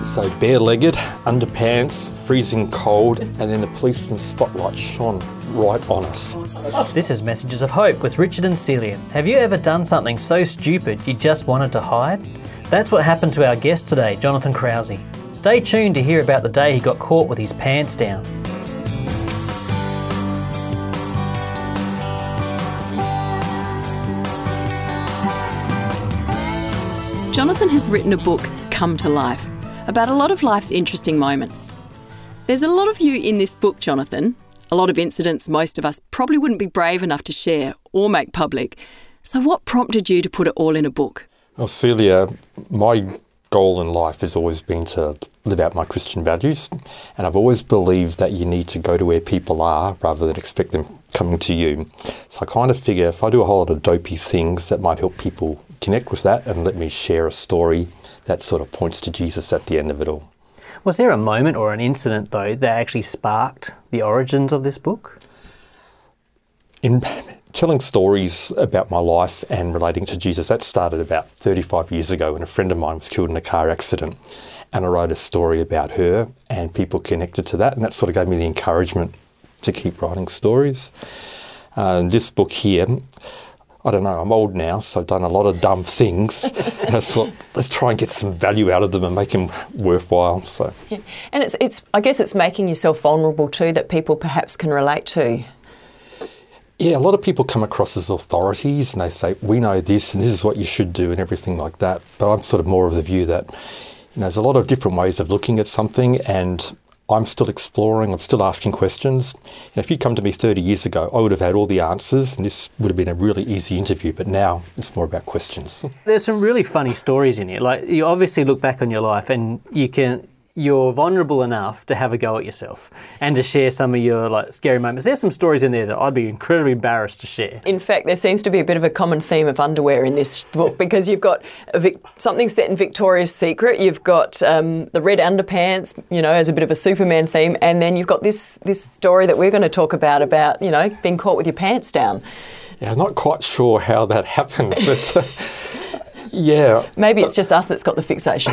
So bare-legged, underpants, freezing cold, and then the policeman's spotlight shone right on us. This is Messages of Hope with Richard and Celia. Have you ever done something so stupid you just wanted to hide? That's what happened to our guest today, Jonathan Krause. Stay tuned to hear about the day he got caught with his pants down. Jonathan has written a book, Come to Life, about a lot of life's interesting moments. There's a lot of you in this book, Jonathan, a lot of incidents most of us probably wouldn't be brave enough to share or make public. So what prompted you to put it all in a book? Well, Celia, my goal in life has always been to live out my Christian values, and I've always believed that you need to go to where people are rather than expect them coming to you. So I kind of figure if I do a whole lot of dopey things that might help people connect with that and let me share a story that sort of points to Jesus at the end of it all. Was there a moment or an incident, though, that actually sparked the origins of this book? In telling stories about my life and relating to Jesus, that started about 35 years ago when a friend of mine was killed in a car accident. And I wrote a story about her and people connected to that, and that sort of gave me the encouragement to keep writing stories. This book here, I don't know, I'm old now, so I've done a lot of dumb things. And I thought, let's try and get some value out of them and make them worthwhile. So, yeah. And it's I guess it's making yourself vulnerable too, that people perhaps can relate to. Yeah, a lot of people come across as authorities and they say, we know this and this is what you should do and everything like that. But I'm sort of more of the view that, there's a lot of different ways of looking at something, and I'm still exploring, I'm still asking questions. And if you come to me 30 years ago, I would have had all the answers and this would have been a really easy interview, but now it's more about questions. There's some really funny stories in here. Like, you obviously look back on your life and you're vulnerable enough to have a go at yourself and to share some of your scary moments. There's some stories in there that I'd be incredibly embarrassed to share. In fact, there seems to be a bit of a common theme of underwear in this book, because you've got something set in Victoria's Secret, you've got the red underpants, as a bit of a Superman theme, and then you've got this story that we're going to talk about, being caught with your pants down. Yeah, I'm not quite sure how that happened, but... Yeah. Maybe it's just us that's got the fixation.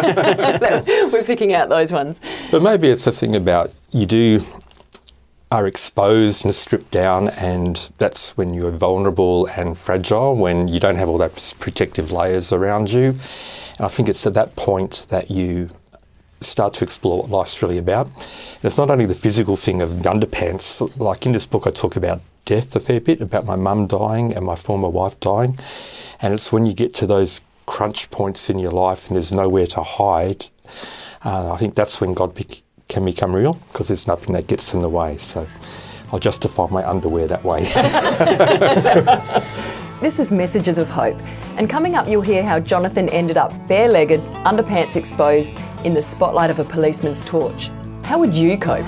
We're picking out those ones. But maybe it's a thing about you are exposed and stripped down, and that's when you're vulnerable and fragile, when you don't have all those protective layers around you. And I think it's at that point that you start to explore what life's really about. And it's not only the physical thing of the underpants. Like in this book I talk about death a fair bit, about my mum dying and my former wife dying. And it's when you get to those crunch points in your life and there's nowhere to hide, I think that's when God can become real, because there's nothing that gets in the way. So I'll justify my underwear that way. This is Messages of Hope. And coming up, you'll hear how Jonathan ended up bare-legged, underpants exposed, in the spotlight of a policeman's torch. How would you cope?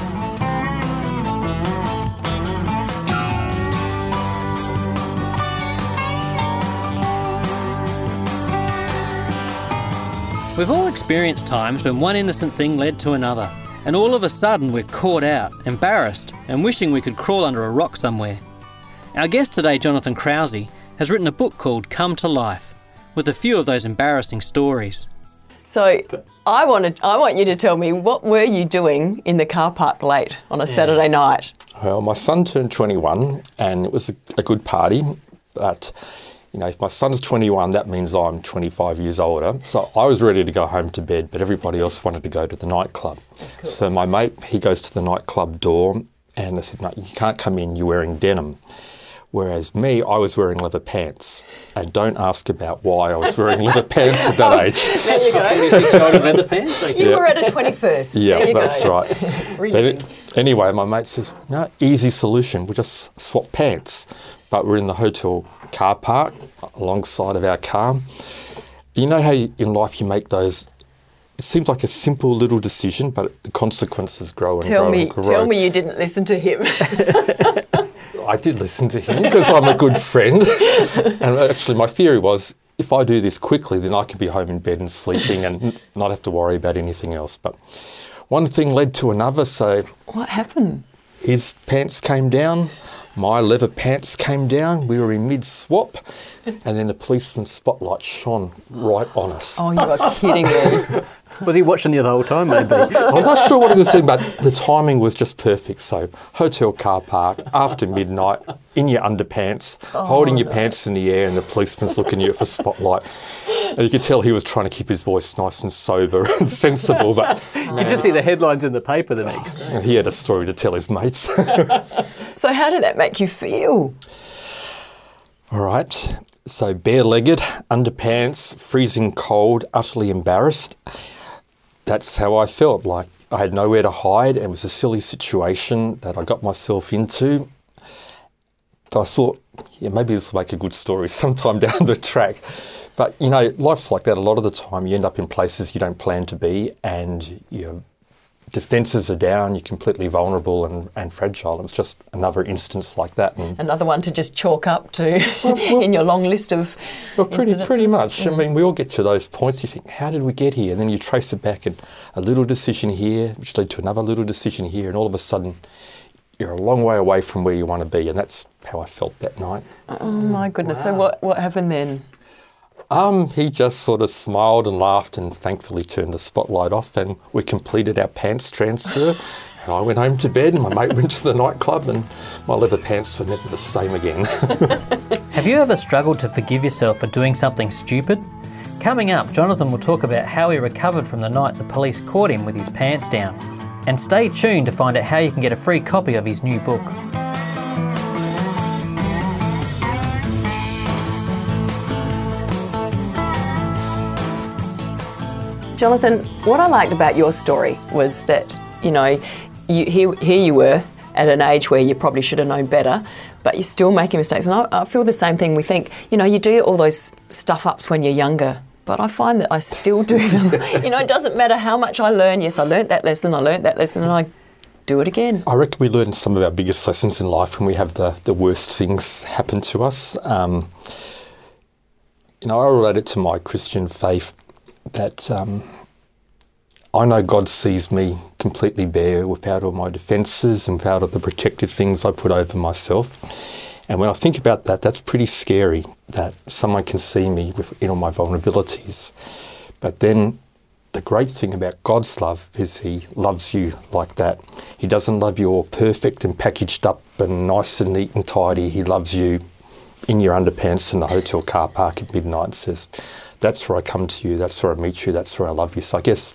We've all experienced times when one innocent thing led to another, and all of a sudden we're caught out, embarrassed, and wishing we could crawl under a rock somewhere. Our guest today, Jonathan Krause, has written a book called Come to Life, with a few of those embarrassing stories. So I want you to tell me, what were you doing in the car park late on a Saturday night? Well, my son turned 21 and it was a good party, but if my son's 21, that means I'm 25 years older. So I was ready to go home to bed, but everybody else wanted to go to the nightclub. So my mate, he goes to the nightclub door and they said, no, you can't come in, you're wearing denim. Whereas me, I was wearing leather pants. And don't ask about why I was wearing leather pants at that age. There you go. 26-year-old leather pants? You were at a 21st. Yeah, that's right. Really? Anyway, my mate says, no, easy solution, we'll just swap pants. But we're in the hotel car park alongside of our car. You know how in life you make those, it seems like a simple little decision, but the consequences grow and grow and grow. Tell me you didn't listen to him. I did listen to him because I'm a good friend. And actually my theory was, if I do this quickly, then I can be home in bed and sleeping and not have to worry about anything else. But one thing led to another, so... What happened? His pants came down, my leather pants came down, we were in mid-swap, and then the policeman's spotlight shone right on us. Oh, you are kidding me. Was he watching you the whole time, maybe? I'm not sure what he was doing, but the timing was just perfect. So, hotel car park, after midnight, in your underpants, holding your pants in the air, and the policeman's looking at you for spotlight. And you could tell he was trying to keep his voice nice and sober and sensible, but You just see the headlines in the paper the next day. he had a story to tell his mates. So how did that make you feel? All right. So bare-legged, underpants, freezing cold, utterly embarrassed. That's how I felt. Like I had nowhere to hide, and it was a silly situation that I got myself into. So I thought, yeah, maybe this will make a good story sometime down the track. But, you know, life's like that a lot of the time. You end up in places you don't plan to be, and your defences are down, you're completely vulnerable and fragile. It was just another instance like that. And Another one to just chalk up to in your long list of well, pretty incidences? much. I mean, we all get to those points. You think, how did we get here? And then you trace it back, and a little decision here, which led to another little decision here, and all of a sudden, you're a long way away from where you want to be. And that's how I felt that night. Oh my goodness! So what happened then? He just sort of smiled and laughed, and thankfully turned the spotlight off, and we completed our pants transfer. And I went home to bed, and my mate went to the nightclub, and my leather pants were never the same again. Have you ever struggled to forgive yourself for doing something stupid? Coming up, Jonathan will talk about how he recovered from the night the police caught him with his pants down. And stay tuned to find out how you can get a free copy of his new book. Jonathan, what I liked about your story was that, you know, here you were at an age where you probably should have known better, but you're still making mistakes. And I feel the same thing. We think, you know, you do all those stuff-ups when you're younger, but I find that I still do them. You know, it doesn't matter how much I learn. Yes, I learnt that lesson, and I do it again. I reckon we learn some of our biggest lessons in life when we have the worst things happen to us. You know, I relate it to my Christian faith that I know God sees me completely bare without all my defences and without all the protective things I put over myself. And when I think about that, that's pretty scary, that someone can see me in all my vulnerabilities. But then the great thing about God's love is He loves you like that. He doesn't love you all perfect and packaged up and nice and neat and tidy. He loves you in your underpants in the hotel car park at midnight and says, that's where I come to you, that's where I meet you, that's where I love you. So I guess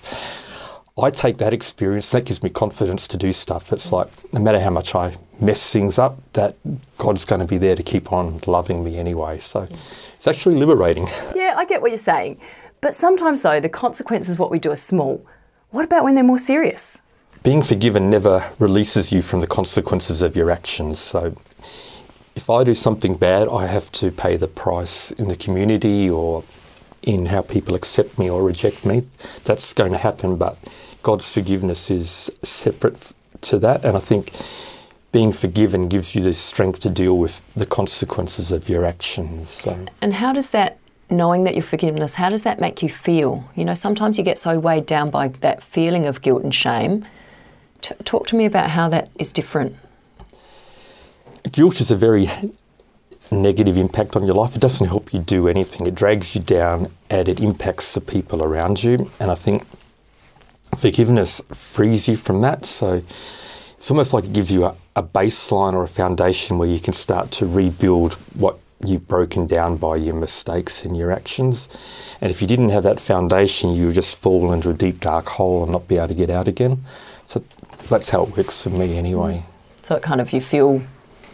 I take that experience, that gives me confidence to do stuff. It's like, no matter how much I mess things up, that God's going to be there to keep on loving me anyway. So it's actually liberating. Yeah, I get what you're saying. But sometimes, though, the consequences of what we do are small. What about when they're more serious? Being forgiven never releases you from the consequences of your actions. So if I do something bad, I have to pay the price in the community or in how people accept me or reject me. That's going to happen, but God's forgiveness is separate to that. And I think being forgiven gives you the strength to deal with the consequences of your actions. So. And how does that, knowing that your forgiveness, how does that make you feel? You know, sometimes you get so weighed down by that feeling of guilt and shame. Talk to me about how that is different. Guilt is a very negative impact on your life. It doesn't help you do anything. It drags you down and it impacts the people around you. And I think forgiveness frees you from that. So it's almost like it gives you a baseline or a foundation where you can start to rebuild what you've broken down by your mistakes and your actions. And if you didn't have that foundation, you would just fall into a deep, dark hole and not be able to get out again. So that's how it works for me anyway. So it kind of, you feel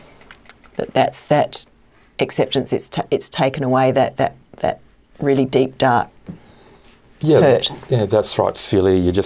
that's that acceptance, it's taken away that really deep, dark hurt. Yeah, that's right, silly. You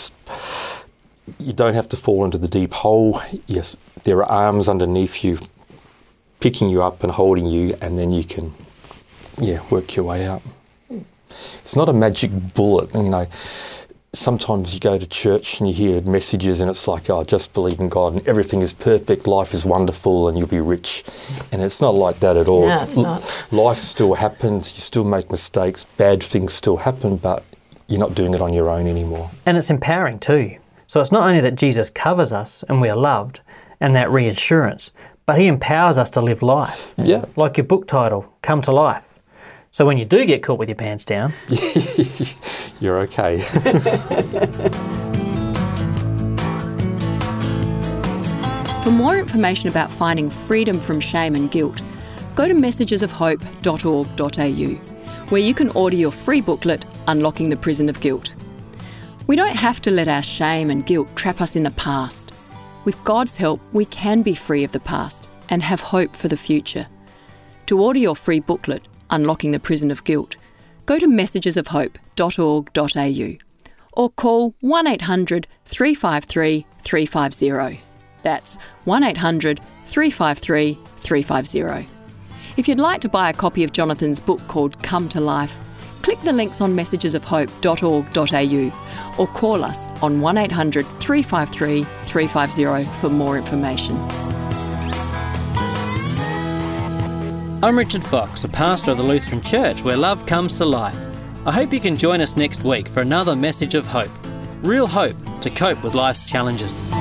don't have to fall into the deep hole. Yes, there are arms underneath you picking you up and holding you, and then you can, work your way out. It's not a magic bullet, you know. Sometimes you go to church and you hear messages and it's like, oh, just believe in God and everything is perfect, life is wonderful and you'll be rich. And it's not like that at all. No, it's not. Life still happens, you still make mistakes, bad things still happen, but you're not doing it on your own anymore. And it's empowering too. So it's not only that Jesus covers us and we are loved and that reassurance, but He empowers us to live life. Yeah. Like your book title, Come to Life. So when you do get caught with your pants down... You're okay. For more information about finding freedom from shame and guilt, go to messagesofhope.org.au, where you can order your free booklet, Unlocking the Prison of Guilt. We don't have to let our shame and guilt trap us in the past. With God's help, we can be free of the past and have hope for the future. To order your free booklet, Unlocking the Prison of Guilt, go to messagesofhope.org.au or call 1800 353 350. That's 1800 353 350. If you'd like to buy a copy of Jonathan's book called Come to Life, click the links on messagesofhope.org.au or call us on 1800 353 350 for more information. I'm Richard Fox, a pastor of the Lutheran Church where love comes to life. I hope you can join us next week for another message of hope. Real hope to cope with life's challenges.